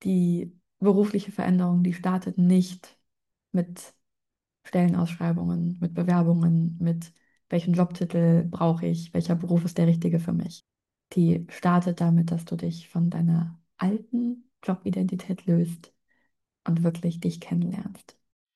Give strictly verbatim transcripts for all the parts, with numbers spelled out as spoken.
Die berufliche Veränderung, die startet nicht mit Stellenausschreibungen, mit Bewerbungen, mit welchen Jobtitel brauche ich, welcher Beruf ist der richtige für mich. Die startet damit, dass du dich von deiner alten Jobidentität löst und wirklich dich kennenlernst.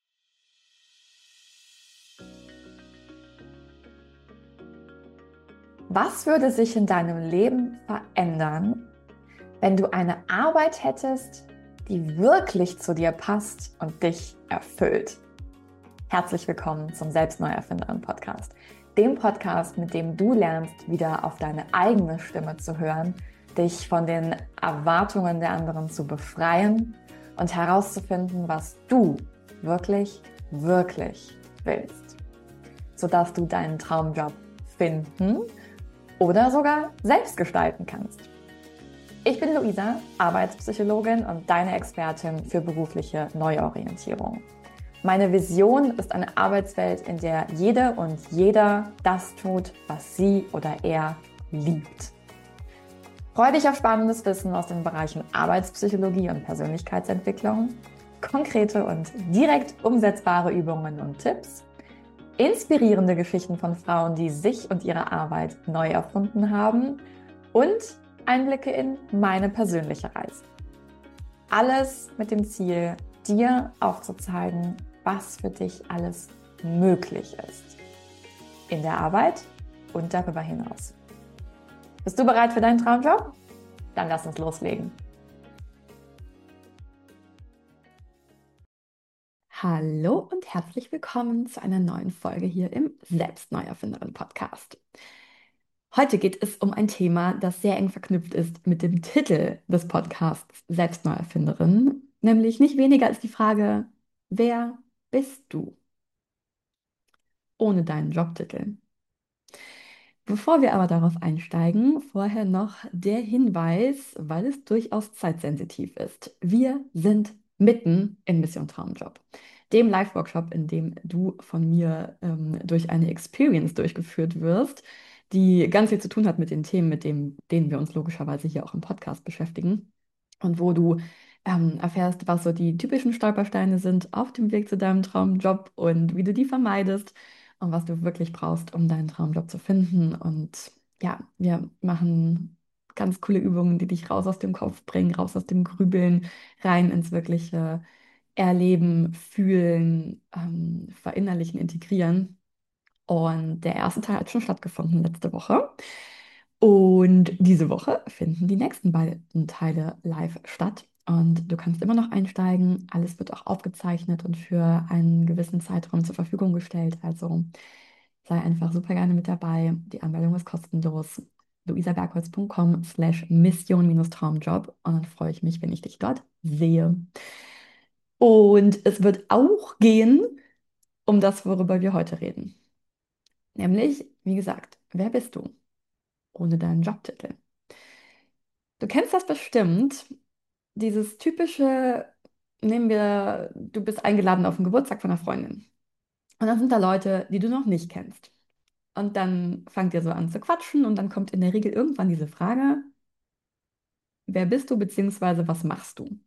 Was würde sich in deinem Leben verändern, wenn du eine Arbeit hättest, die wirklich zu dir passt und dich erfüllt? Herzlich willkommen zum Selbstneuerfinderin-Podcast, dem Podcast, mit dem du lernst, wieder auf deine eigene Stimme zu hören, dich von den Erwartungen der anderen zu befreien und herauszufinden, was du wirklich, wirklich willst, sodass du deinen Traumjob finden oder sogar selbst gestalten kannst. Ich bin Luisa, Arbeitspsychologin und deine Expertin für berufliche Neuorientierung. Meine Vision ist eine Arbeitswelt, in der jede und jeder das tut, was sie oder er liebt. Freue dich auf spannendes Wissen aus den Bereichen Arbeitspsychologie und Persönlichkeitsentwicklung, konkrete und direkt umsetzbare Übungen und Tipps, inspirierende Geschichten von Frauen, die sich und ihre Arbeit neu erfunden haben und Einblicke in meine persönliche Reise. Alles mit dem Ziel, dir aufzuzeigen, was für dich alles möglich ist. In der Arbeit und darüber hinaus. Bist du bereit für deinen Traumjob? Dann lass uns loslegen. Hallo und herzlich willkommen zu einer neuen Folge hier im Selbstneuerfinderin-Podcast. Heute geht es um ein Thema, das sehr eng verknüpft ist mit dem Titel des Podcasts Selbstneuerfinderin, nämlich nicht weniger als die Frage, wer bist du ohne deinen Jobtitel? Bevor wir aber darauf einsteigen, vorher noch der Hinweis, weil es durchaus zeitsensitiv ist. Wir sind mitten in Mission Traumjob, dem Live-Workshop, in dem du von mir ähm, durch eine Experience durchgeführt wirst, die ganz viel zu tun hat mit den Themen, mit dem, denen wir uns logischerweise hier auch im Podcast beschäftigen und wo du ähm, erfährst, was so die typischen Stolpersteine sind auf dem Weg zu deinem Traumjob und wie du die vermeidest und was du wirklich brauchst, um deinen Traumjob zu finden. Und ja, wir machen ganz coole Übungen, die dich raus aus dem Kopf bringen, raus aus dem Grübeln, rein ins wirkliche Erleben, Fühlen, ähm, Verinnerlichen, Integrieren. Und der erste Teil hat schon stattgefunden letzte Woche. Und diese Woche finden die nächsten beiden Teile live statt. Und du kannst immer noch einsteigen. Alles wird auch aufgezeichnet und für einen gewissen Zeitraum zur Verfügung gestellt. Also sei einfach super gerne mit dabei. Die Anmeldung ist kostenlos. luisabergholz.com slash Mission-Traumjob. Und dann freue ich mich, wenn ich dich dort sehe. Und es wird auch gehen um das, worüber wir heute reden. Nämlich, wie gesagt, wer bist du ohne deinen Jobtitel? Du kennst das bestimmt, dieses typische, nehmen wir, du bist eingeladen auf den Geburtstag von einer Freundin. Und dann sind da Leute, die du noch nicht kennst. Und dann fangt ihr so an zu quatschen und dann kommt in der Regel irgendwann diese Frage, wer bist du beziehungsweise was machst du?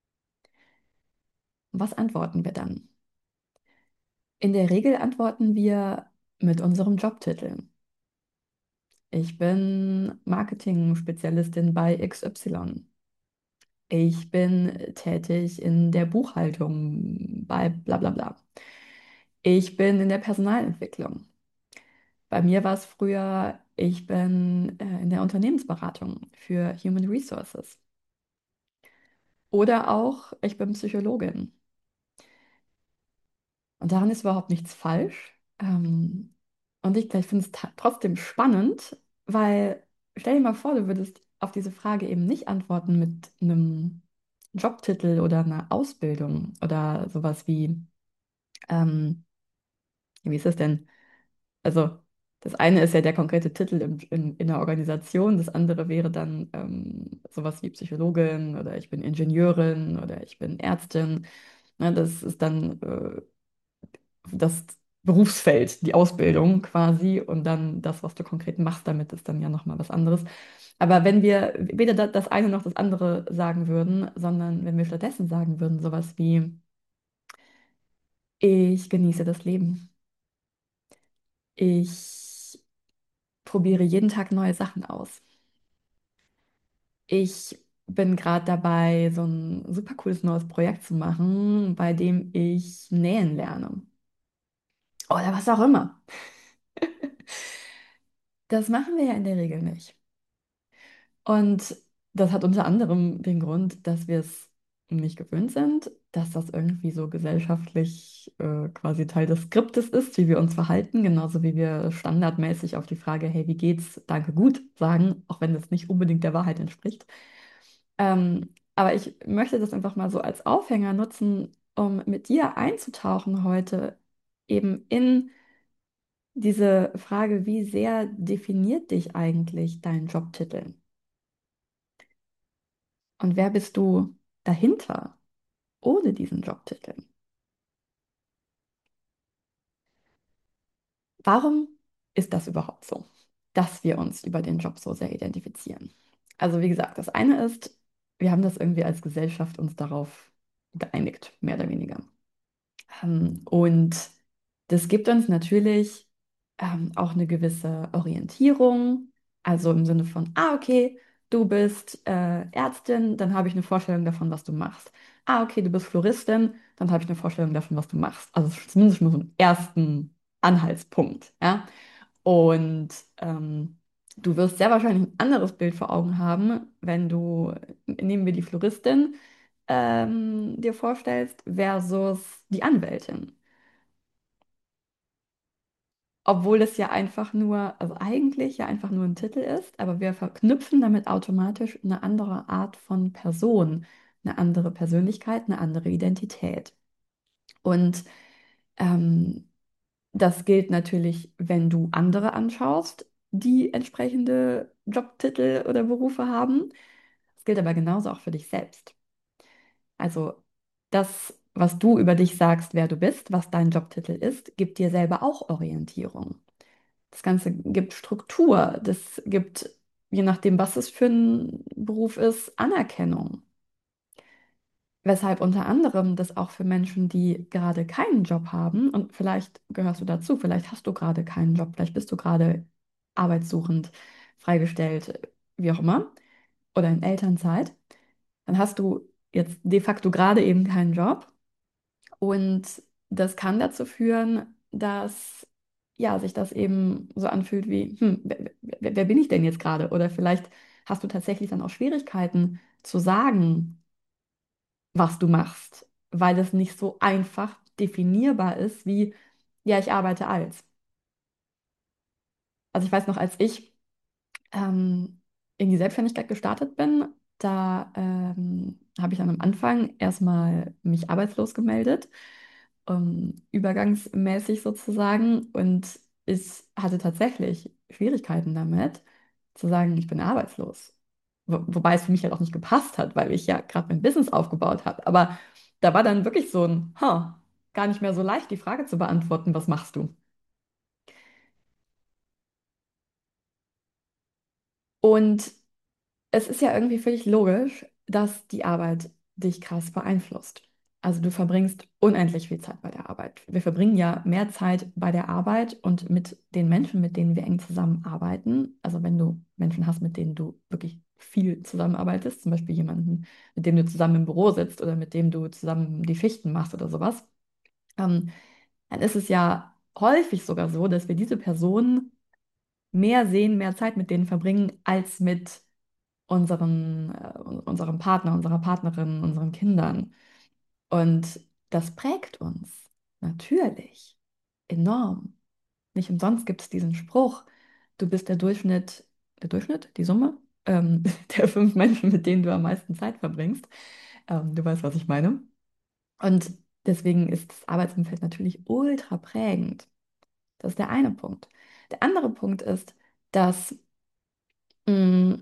Was antworten wir dann? In der Regel antworten wir mit unserem Jobtitel. Ich bin Marketing-Spezialistin bei X Y. Ich bin tätig in der Buchhaltung bei bla bla bla. Ich bin in der Personalentwicklung. Bei mir war es früher, ich bin äh, in der Unternehmensberatung für Human Resources. Oder auch, ich bin Psychologin. Und daran ist überhaupt nichts falsch. Ähm, und ich, ich finde es ta- trotzdem spannend, weil stell dir mal vor, du würdest auf diese Frage eben nicht antworten mit einem Jobtitel oder einer Ausbildung oder sowas wie, ähm, wie ist das denn? Also, das eine ist ja der konkrete Titel im, in, in der Organisation, das andere wäre dann ähm, sowas wie Psychologin oder ich bin Ingenieurin oder ich bin Ärztin. Ne, das ist dann äh, das Berufsfeld, die Ausbildung quasi und dann das, was du konkret machst damit, ist dann ja nochmal was anderes. Aber wenn wir weder da- das eine noch das andere sagen würden, sondern wenn wir stattdessen sagen würden, sowas wie, ich genieße das Leben, ich probiere jeden Tag neue Sachen aus, ich bin gerade dabei, so ein super cooles neues Projekt zu machen, bei dem ich nähen lerne oder was auch immer. Das machen wir ja in der Regel nicht. Und das hat unter anderem den Grund, dass wir es nicht gewöhnt sind, dass das irgendwie so gesellschaftlich äh, quasi Teil des Skriptes ist, wie wir uns verhalten, genauso wie wir standardmäßig auf die Frage, hey, wie geht's, danke, gut sagen, auch wenn das nicht unbedingt der Wahrheit entspricht. Ähm, aber ich möchte das einfach mal so als Aufhänger nutzen, um mit dir einzutauchen heute eben in diese Frage, wie sehr definiert dich eigentlich dein Jobtitel? Und wer bist du dahinter ohne diesen Jobtitel? Warum ist das überhaupt so, dass wir uns über den Job so sehr identifizieren? Also wie gesagt, das eine ist, wir haben das irgendwie als Gesellschaft uns darauf geeinigt, mehr oder weniger. Ähm, und das gibt uns natürlich ähm, auch eine gewisse Orientierung, also im Sinne von, ah, okay, du bist äh, Ärztin, dann habe ich eine Vorstellung davon, was du machst. Ah, okay, du bist Floristin, dann habe ich eine Vorstellung davon, was du machst. Also zumindest schon mal so einen ersten Anhaltspunkt, ja. Und ähm, du wirst sehr wahrscheinlich ein anderes Bild vor Augen haben, wenn du, nehmen wir die Floristin, ähm, dir vorstellst, versus die Anwältin. Obwohl es ja einfach nur, also eigentlich ja einfach nur ein Titel ist, aber wir verknüpfen damit automatisch eine andere Art von Person, eine andere Persönlichkeit, eine andere Identität. Und ähm, das gilt natürlich, wenn du andere anschaust, die entsprechende Jobtitel oder Berufe haben. Das gilt aber genauso auch für dich selbst. Also das, was du über dich sagst, wer du bist, was dein Jobtitel ist, gibt dir selber auch Orientierung. Das Ganze gibt Struktur, das gibt, je nachdem, was es für ein Beruf ist, Anerkennung. Weshalb unter anderem das auch für Menschen, die gerade keinen Job haben, und vielleicht gehörst du dazu, vielleicht hast du gerade keinen Job, vielleicht bist du gerade arbeitssuchend, freigestellt, wie auch immer, oder in Elternzeit, dann hast du jetzt de facto gerade eben keinen Job. Und das kann dazu führen, dass ja, sich das eben so anfühlt wie, hm, wer, wer, wer bin ich denn jetzt gerade? Oder vielleicht hast du tatsächlich dann auch Schwierigkeiten zu sagen, was du machst, weil es nicht so einfach definierbar ist wie, ja, ich arbeite als. Also ich weiß noch, als ich ähm, in die Selbstständigkeit gestartet bin, da ähm, habe ich dann am Anfang erstmal mich arbeitslos gemeldet, ähm, übergangsmäßig sozusagen. Und ich hatte tatsächlich Schwierigkeiten damit, zu sagen, ich bin arbeitslos. Wo, wobei es für mich halt auch nicht gepasst hat, weil ich ja gerade mein Business aufgebaut habe. Aber da war dann wirklich so ein, ha, gar nicht mehr so leicht, die Frage zu beantworten, was machst du? Und es ist ja irgendwie völlig logisch, dass die Arbeit dich krass beeinflusst. Also du verbringst unendlich viel Zeit bei der Arbeit. Wir verbringen ja mehr Zeit bei der Arbeit und mit den Menschen, mit denen wir eng zusammenarbeiten. Also wenn du Menschen hast, mit denen du wirklich viel zusammenarbeitest, zum Beispiel jemanden, mit dem du zusammen im Büro sitzt oder mit dem du zusammen die Schichten machst oder sowas, ähm, dann ist es ja häufig sogar so, dass wir diese Personen mehr sehen, mehr Zeit mit denen verbringen, als mit unseren, äh, unserem Partner, unserer Partnerin, unseren Kindern. Und das prägt uns natürlich enorm. Nicht umsonst gibt es diesen Spruch, du bist der Durchschnitt, der Durchschnitt, die Summe ähm, der fünf Menschen, mit denen du am meisten Zeit verbringst. Ähm, du weißt, was ich meine. Und deswegen ist das Arbeitsumfeld natürlich ultra prägend. Das ist der eine Punkt. Der andere Punkt ist, dass mh,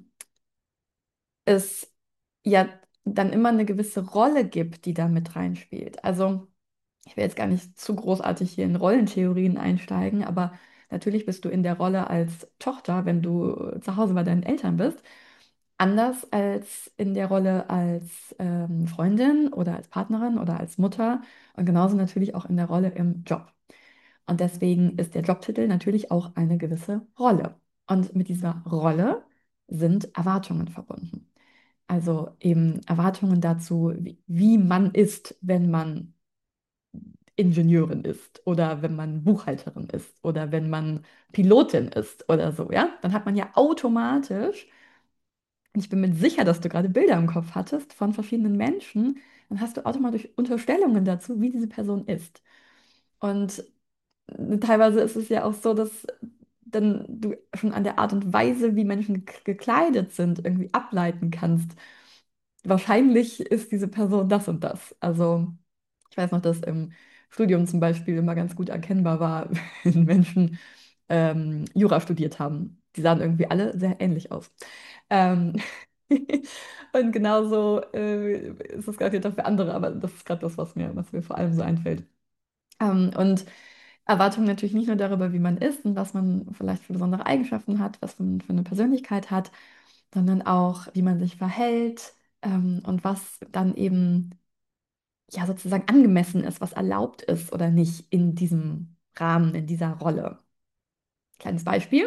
es ja dann immer eine gewisse Rolle gibt, die da mit reinspielt. Also ich will jetzt gar nicht zu großartig hier in Rollentheorien einsteigen, aber Natürlich bist du in der Rolle als Tochter, wenn du zu Hause bei deinen Eltern bist, anders als in der Rolle als ähm, Freundin oder als Partnerin oder als Mutter und genauso natürlich auch in der Rolle im Job. Und deswegen ist der Jobtitel natürlich auch eine gewisse Rolle. Und mit dieser Rolle sind Erwartungen verbunden. Also eben Erwartungen dazu, wie, wie man ist, wenn man Ingenieurin ist oder wenn man Buchhalterin ist oder wenn man Pilotin ist oder so, ja, dann hat man ja automatisch, und ich bin mir sicher, dass du gerade Bilder im Kopf hattest von verschiedenen Menschen, dann hast du automatisch Unterstellungen dazu, wie diese Person ist. Und teilweise ist es ja auch so, dass dann du schon an der Art und Weise, wie Menschen k- gekleidet sind, irgendwie ableiten kannst. Wahrscheinlich ist diese Person das und das. Also ich weiß noch, dass im Studium zum Beispiel immer ganz gut erkennbar war, wenn Menschen ähm, Jura studiert haben. Die sahen irgendwie alle sehr ähnlich aus. Ähm, und genauso äh, ist das gerade auch für andere, aber das ist gerade das, was mir, was mir vor allem so einfällt. Ähm, und Erwartungen natürlich nicht nur darüber, wie man ist und was man vielleicht für besondere Eigenschaften hat, was man für eine Persönlichkeit hat, sondern auch, wie man sich verhält, ähm, und was dann eben ja sozusagen angemessen ist, was erlaubt ist oder nicht in diesem Rahmen, in dieser Rolle. Kleines Beispiel.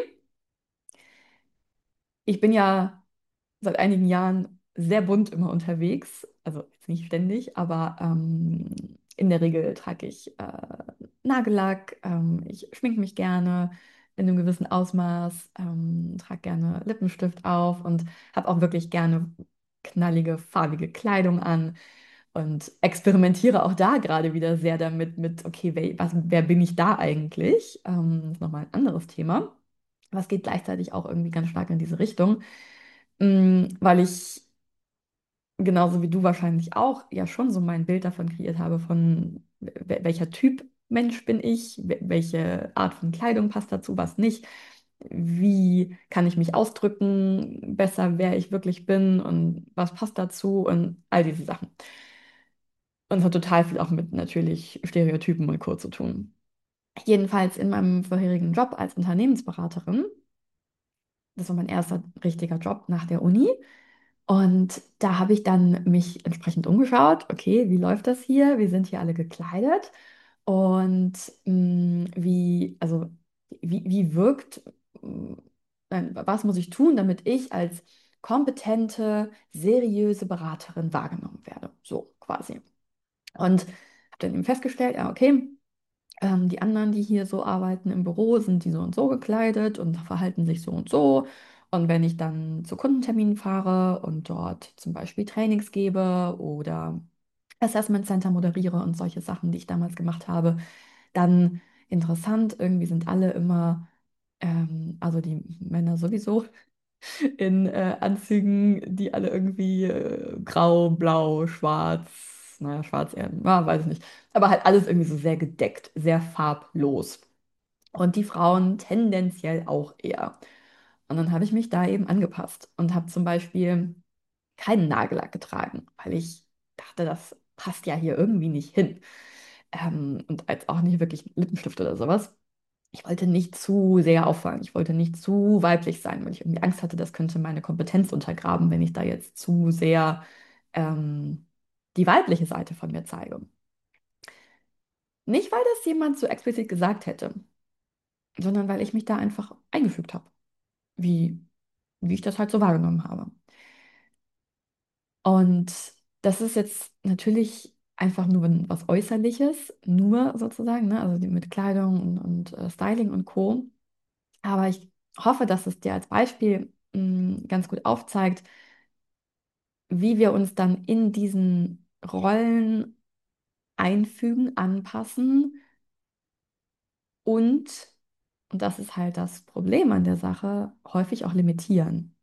Ich bin ja seit einigen Jahren sehr bunt immer unterwegs. Also jetzt nicht ständig, aber ähm, in der Regel trage ich äh, Nagellack, ähm, ich schminke mich gerne in einem gewissen Ausmaß, ähm, trage gerne Lippenstift auf und habe auch wirklich gerne knallige, farbige Kleidung an und experimentiere auch da gerade wieder sehr damit, mit, okay, wer, was, wer bin ich da eigentlich? Ähm, das ist nochmal ein anderes Thema. Aber es geht gleichzeitig auch irgendwie ganz stark in diese Richtung. Mm, weil ich genauso wie du wahrscheinlich auch ja schon so mein Bild davon kreiert habe, von wel- welcher Typ Mensch bin ich, wel- welche Art von Kleidung passt dazu, was nicht, wie kann ich mich ausdrücken, besser, wer ich wirklich bin und was passt dazu und all diese Sachen. Und es hat total viel auch mit natürlich Stereotypen und Co. zu tun. Jedenfalls in meinem vorherigen Job als Unternehmensberaterin, das war mein erster richtiger Job nach der Uni. Und da habe ich dann mich entsprechend umgeschaut. Okay, wie läuft das hier? Wir sind hier alle gekleidet. Und mh, wie, also, wie, wie wirkt, mh, nein, was muss ich tun, damit ich als kompetente, seriöse Beraterin wahrgenommen werde? So quasi. Und habe dann eben festgestellt, ja, okay. Ähm, die anderen, die hier so arbeiten im Büro, sind die so und so gekleidet und verhalten sich so und so. Und wenn ich dann zu Kundenterminen fahre und dort zum Beispiel Trainings gebe oder Assessment Center moderiere und solche Sachen, die ich damals gemacht habe, dann interessant, irgendwie sind alle immer, ähm, also die Männer sowieso, in äh, Anzügen, die alle irgendwie äh, grau, blau, schwarz, naja, schwarz eher, ah, weiß ich nicht, aber halt alles irgendwie so sehr gedeckt, sehr farblos. Und die Frauen tendenziell auch eher. Und dann habe ich mich da eben angepasst und habe zum Beispiel keinen Nagellack getragen, weil ich dachte, das passt ja hier irgendwie nicht hin. Ähm, und als auch nicht wirklich Lippenstift oder sowas. Ich wollte nicht zu sehr auffallen. Ich wollte nicht zu weiblich sein, weil ich irgendwie Angst hatte, das könnte meine Kompetenz untergraben, wenn ich da jetzt zu sehr ähm, die weibliche Seite von mir zeige. Nicht, weil das jemand so explizit gesagt hätte, sondern weil ich mich da einfach eingefügt habe, wie, wie ich das halt so wahrgenommen habe. Und das ist jetzt natürlich einfach nur was Äußerliches, nur sozusagen, ne? Also die mit Kleidung und, und äh, Styling und Co. Aber ich hoffe, dass es dir als Beispiel mh, ganz gut aufzeigt, wie wir uns dann in diesen Rollen einfügen, anpassen und, und das ist halt das Problem an der Sache, häufig auch limitieren.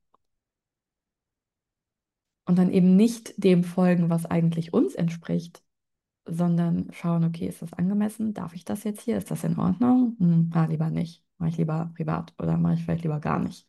Und dann eben nicht dem folgen, was eigentlich uns entspricht, sondern schauen, okay, ist das angemessen? Darf ich das jetzt hier? Ist das in Ordnung? Hm, ah, lieber nicht. Mache ich lieber privat oder mache ich vielleicht lieber gar nicht.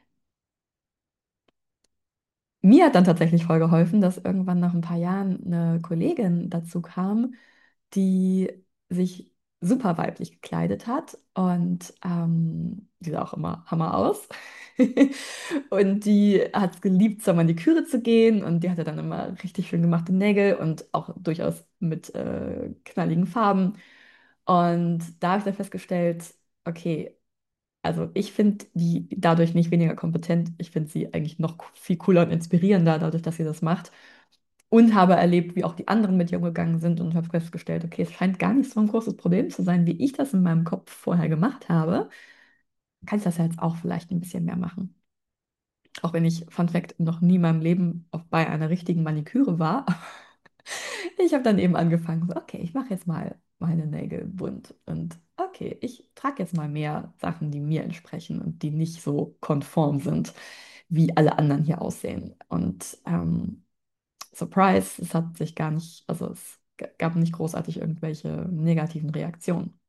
Mir hat dann tatsächlich voll geholfen, dass irgendwann nach ein paar Jahren eine Kollegin dazu kam, die sich super weiblich gekleidet hat und ähm, die sah auch immer Hammer aus. Und die hat es geliebt, zur Maniküre zu gehen und die hatte dann immer richtig schön gemachte Nägel und auch durchaus mit äh, knalligen Farben. Und da habe ich dann festgestellt, okay, also ich finde die dadurch nicht weniger kompetent, ich finde sie eigentlich noch viel cooler und inspirierender, dadurch, dass sie das macht. Und habe erlebt, wie auch die anderen mit ihr umgegangen sind und habe festgestellt, okay, es scheint gar nicht so ein großes Problem zu sein, wie ich das in meinem Kopf vorher gemacht habe. Kann ich das ja jetzt auch vielleicht ein bisschen mehr machen. Auch wenn ich, Fun Fact, noch nie in meinem Leben auf, bei einer richtigen Maniküre war. Ich habe dann eben angefangen, so, okay, ich mache jetzt mal meine Nägel bunt und okay, ich trage jetzt mal mehr Sachen, die mir entsprechen und die nicht so konform sind, wie alle anderen hier aussehen. Und ähm, Surprise, es hat sich gar nicht, also es g- gab nicht großartig irgendwelche negativen Reaktionen.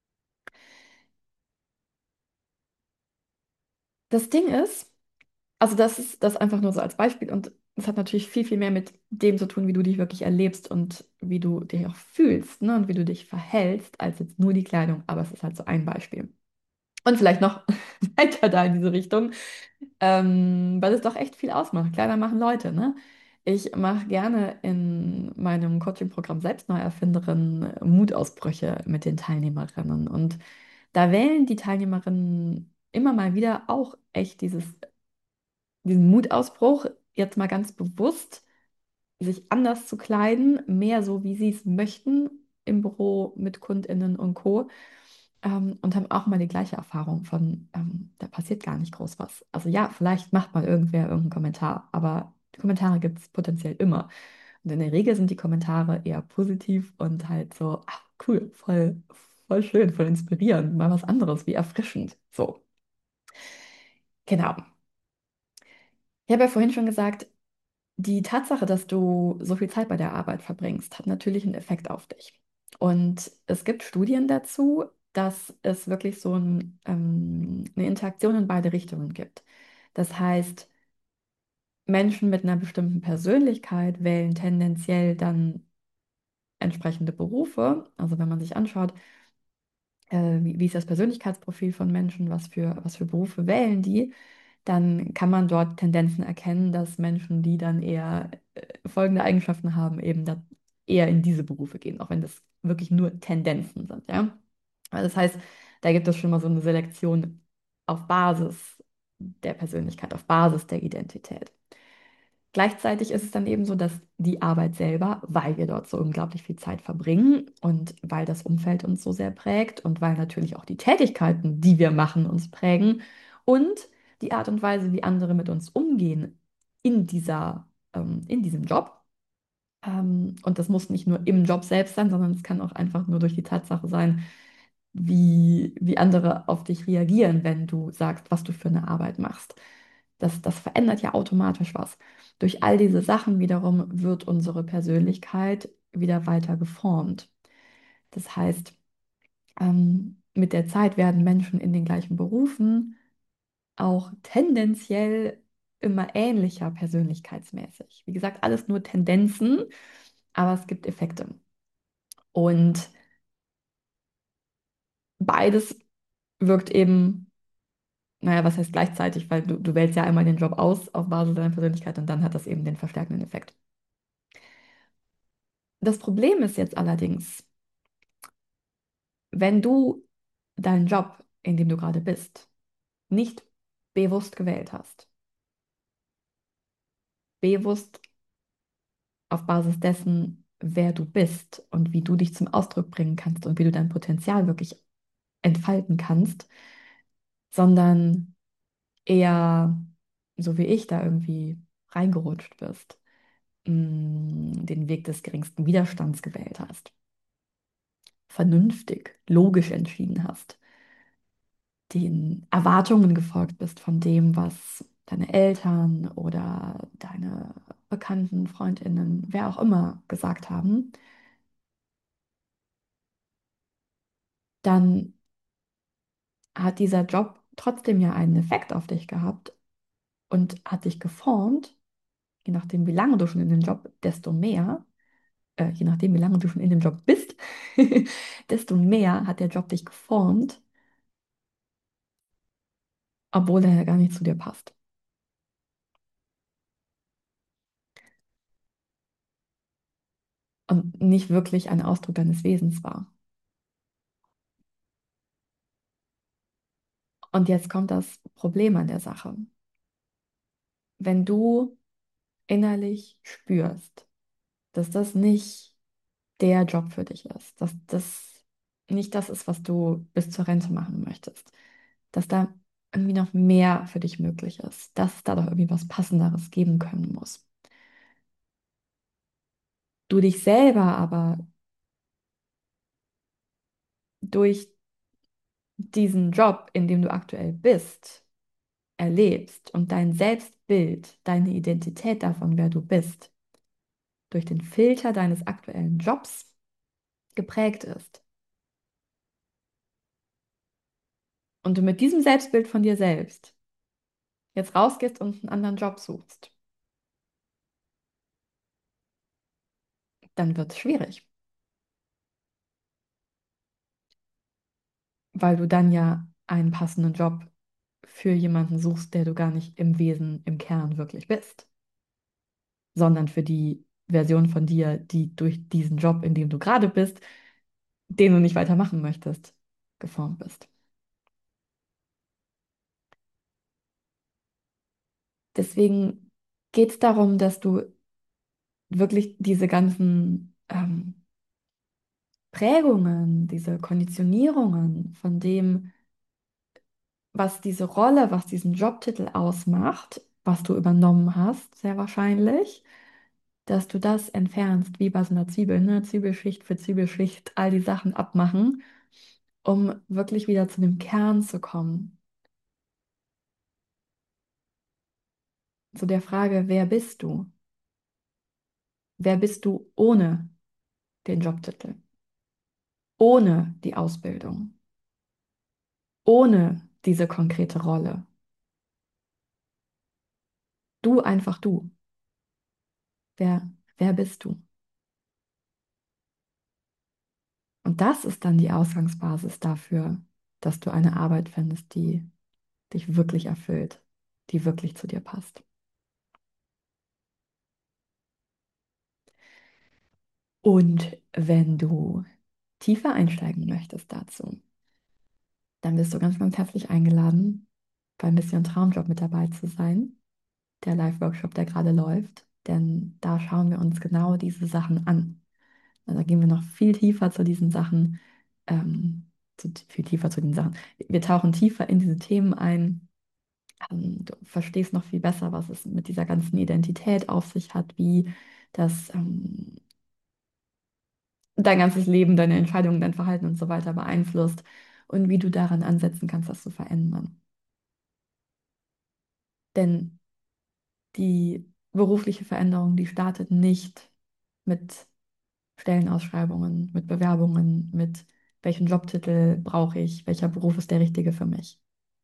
Das Ding ist, also das ist das einfach nur so als Beispiel und es hat natürlich viel, viel mehr mit dem zu tun, wie du dich wirklich erlebst und wie du dich auch fühlst, ne, und wie du dich verhältst, als jetzt nur die Kleidung, aber es ist halt so ein Beispiel. Und vielleicht noch weiter da in diese Richtung, ähm, weil es doch echt viel ausmacht. Kleider machen Leute, ne? Ich mache gerne in meinem Coaching-Programm Selbstneuerfinderin Mutausbrüche mit den Teilnehmerinnen. Und da wählen die Teilnehmerinnen immer mal wieder auch echt dieses, diesen Mutausbruch, jetzt mal ganz bewusst, sich anders zu kleiden, mehr so, wie sie es möchten im Büro mit KundInnen und Co. Ähm, und haben auch mal die gleiche Erfahrung von, ähm, da passiert gar nicht groß was. Also ja, vielleicht macht mal irgendwer irgendeinen Kommentar, aber die Kommentare gibt es potenziell immer. Und in der Regel sind die Kommentare eher positiv und halt so, ach cool, voll, voll schön, voll inspirierend, mal was anderes, wie erfrischend. So, genau. Ich habe ja vorhin schon gesagt, die Tatsache, dass du so viel Zeit bei der Arbeit verbringst, hat natürlich einen Effekt auf dich. Und es gibt Studien dazu, dass es wirklich so ein, ähm, eine Interaktion in beide Richtungen gibt. Das heißt, Menschen mit einer bestimmten Persönlichkeit wählen tendenziell dann entsprechende Berufe. Also wenn man sich anschaut, äh, wie, wie ist das Persönlichkeitsprofil von Menschen, was für, was für Berufe wählen die, dann kann man dort Tendenzen erkennen, dass Menschen, die dann eher äh, folgende Eigenschaften haben, eben da eher in diese Berufe gehen, auch wenn das wirklich nur Tendenzen sind, ja. Also das heißt, da gibt es schon mal so eine Selektion auf Basis der Persönlichkeit, auf Basis der Identität. Gleichzeitig ist es dann eben so, dass die Arbeit selber, weil wir dort so unglaublich viel Zeit verbringen und weil das Umfeld uns so sehr prägt und weil natürlich auch die Tätigkeiten, die wir machen, uns prägen und die Art und Weise, wie andere mit uns umgehen in dieser, ähm, in diesem Job. Ähm, und das muss nicht nur im Job selbst sein, sondern es kann auch einfach nur durch die Tatsache sein, wie, wie andere auf dich reagieren, wenn du sagst, was du für eine Arbeit machst. Das, das verändert ja automatisch was. Durch all diese Sachen wiederum wird unsere Persönlichkeit wieder weiter geformt. Das heißt, ähm, mit der Zeit werden Menschen in den gleichen Berufen auch tendenziell immer ähnlicher persönlichkeitsmäßig. Wie gesagt, alles nur Tendenzen, aber es gibt Effekte. Und beides wirkt eben, naja, was heißt gleichzeitig, weil du, du wählst ja einmal den Job aus auf Basis deiner Persönlichkeit und dann hat das eben den verstärkenden Effekt. Das Problem ist jetzt allerdings, wenn du deinen Job, in dem du gerade bist, nicht bewusst gewählt hast, bewusst auf Basis dessen, wer du bist und wie du dich zum Ausdruck bringen kannst und wie du dein Potenzial wirklich entfalten kannst, sondern eher, so wie ich, da irgendwie reingerutscht bist, mh, den Weg des geringsten Widerstands gewählt hast, vernünftig, logisch entschieden hast, den Erwartungen gefolgt bist von dem, was deine Eltern oder deine Bekannten, Freundinnen, wer auch immer gesagt haben, dann hat dieser Job trotzdem ja einen Effekt auf dich gehabt und hat dich geformt, je nachdem, wie lange du schon in den Job, desto mehr. äh, je nachdem, wie lange du schon in dem Job bist, desto mehr hat der Job dich geformt, obwohl er ja gar nicht zu dir passt und nicht wirklich ein Ausdruck deines Wesens war. Und jetzt kommt das Problem an der Sache. Wenn du innerlich spürst, dass das nicht der Job für dich ist, dass das nicht das ist, was du bis zur Rente machen möchtest, dass da irgendwie noch mehr für dich möglich ist, dass es da doch irgendwie was Passenderes geben können muss. Du dich selber aber durch diesen Job, in dem du aktuell bist, erlebst und dein Selbstbild, deine Identität davon, wer du bist, durch den Filter deines aktuellen Jobs geprägt ist und du mit diesem Selbstbild von dir selbst jetzt rausgehst und einen anderen Job suchst, dann wird es schwierig, weil du dann ja einen passenden Job für jemanden suchst, der du gar nicht im Wesen, im Kern wirklich bist, sondern für die Version von dir, die durch diesen Job, in dem du gerade bist, den du nicht weitermachen möchtest, geformt bist. Deswegen geht es darum, dass du wirklich diese ganzen ähm, Prägungen, diese Konditionierungen von dem, was diese Rolle, was diesen Jobtitel ausmacht, was du übernommen hast, sehr wahrscheinlich, dass du das entfernst, wie bei so einer Zwiebel, ne? Zwiebelschicht für Zwiebelschicht, all die Sachen abmachen, um wirklich wieder zu dem Kern zu kommen. Zu der Frage, wer bist du? Wer bist du ohne den Jobtitel? Ohne die Ausbildung? Ohne diese konkrete Rolle? Du einfach du. Wer, wer bist du? Und das ist dann die Ausgangsbasis dafür, dass du eine Arbeit findest, die dich wirklich erfüllt, die wirklich zu dir passt. Und wenn du tiefer einsteigen möchtest dazu, dann bist du ganz, ganz herzlich eingeladen, bei Mission Traumjob mit dabei zu sein, der Live-Workshop, der gerade läuft. Denn da schauen wir uns genau diese Sachen an. Also da gehen wir noch viel tiefer zu diesen Sachen, ähm, zu, viel tiefer zu den Sachen. Wir tauchen tiefer in diese Themen ein. Ähm, du verstehst noch viel besser, was es mit dieser ganzen Identität auf sich hat, wie das ähm, dein ganzes Leben, deine Entscheidungen, dein Verhalten und so weiter beeinflusst und wie du daran ansetzen kannst, das zu verändern. Denn die berufliche Veränderung, die startet nicht mit Stellenausschreibungen, mit Bewerbungen, mit welchen Jobtitel brauche ich, welcher Beruf ist der richtige für mich.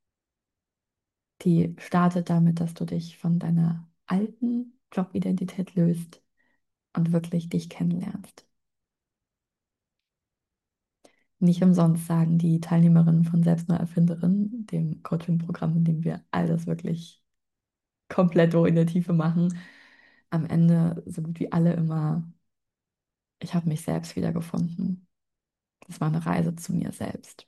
Die startet damit, dass du dich von deiner alten Jobidentität löst und wirklich dich kennenlernst. Nicht umsonst sagen die Teilnehmerinnen von Selbstneuerfinderin, dem Coaching-Programm, in dem wir all das wirklich komplett in der Tiefe machen, am Ende so gut wie alle immer, ich habe mich selbst wiedergefunden. Das war eine Reise zu mir selbst.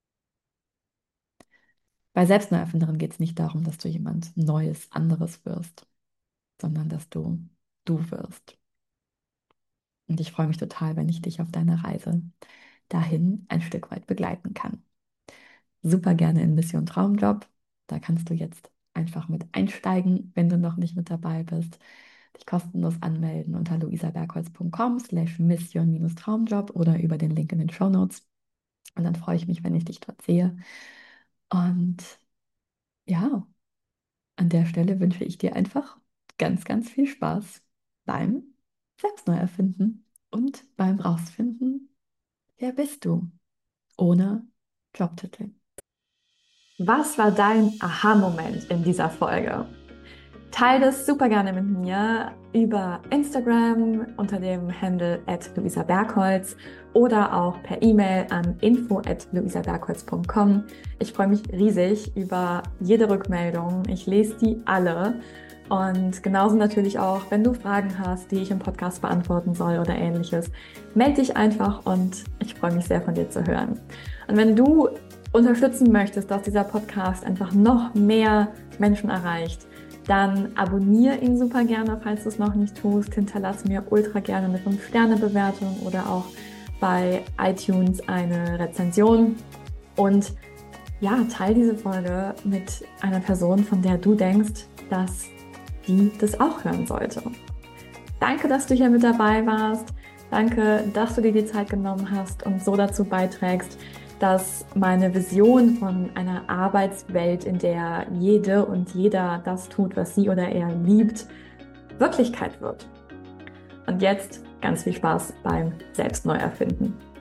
Bei Selbstneuerfinderin geht es nicht darum, dass du jemand Neues, anderes wirst, sondern dass du du wirst. Und ich freue mich total, wenn ich dich auf deiner Reise dahin ein Stück weit begleiten kann. Super gerne in Mission Traumjob. Da kannst du jetzt einfach mit einsteigen, wenn du noch nicht mit dabei bist. Dich kostenlos anmelden unter luisabergholz punkt com slash mission-traumjob oder über den Link in den Shownotes. Und dann freue ich mich, wenn ich dich dort sehe. Und ja, an der Stelle wünsche ich dir einfach ganz, ganz viel Spaß beim Selbstneuerfinden und beim Rausfinden, wer bist du ohne Jobtitel. Was war dein Aha-Moment in dieser Folge? Teil das super gerne mit mir über Instagram unter dem Handle at luisa bergholz oder auch per E-Mail an info at luisa bergholz punkt com. Ich freue mich riesig über jede Rückmeldung. Ich lese die alle. Und genauso natürlich auch, wenn du Fragen hast, die ich im Podcast beantworten soll oder ähnliches, melde dich einfach und ich freue mich sehr, von dir zu hören. Und wenn du unterstützen möchtest, dass dieser Podcast einfach noch mehr Menschen erreicht, dann abonniere ihn super gerne, falls du es noch nicht tust. Hinterlass mir ultra gerne eine fünf Sterne Bewertung oder auch bei iTunes eine Rezension. Und ja, teile diese Folge mit einer Person, von der du denkst, dass die das auch hören sollte. Danke, dass du hier mit dabei warst. Danke, dass du dir die Zeit genommen hast und so dazu beiträgst, dass meine Vision von einer Arbeitswelt, in der jede und jeder das tut, was sie oder er liebt, Wirklichkeit wird. Und jetzt ganz viel Spaß beim Selbstneuerfinden.